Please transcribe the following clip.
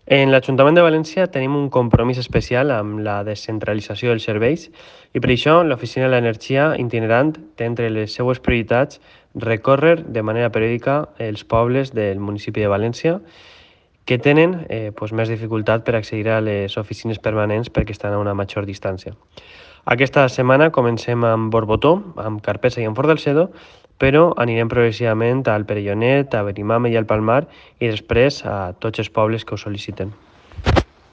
En l'Ajuntament de València tenim un compromís especial amb la descentralització dels serveis i per això l'Oficina de l'Energia itinerant té entre les seues prioritats recórrer de manera periòdica els pobles del municipi de València que tenen més dificultat per accedir a les oficines permanents perquè estan a una major distància. Aquesta setmana comencem amb Borbotó, amb Carpesa i amb Fort del Sedo, però anirem progressivament al Perellonet, a Benimame i al Palmar i després a tots els pobles que ho sol·liciten.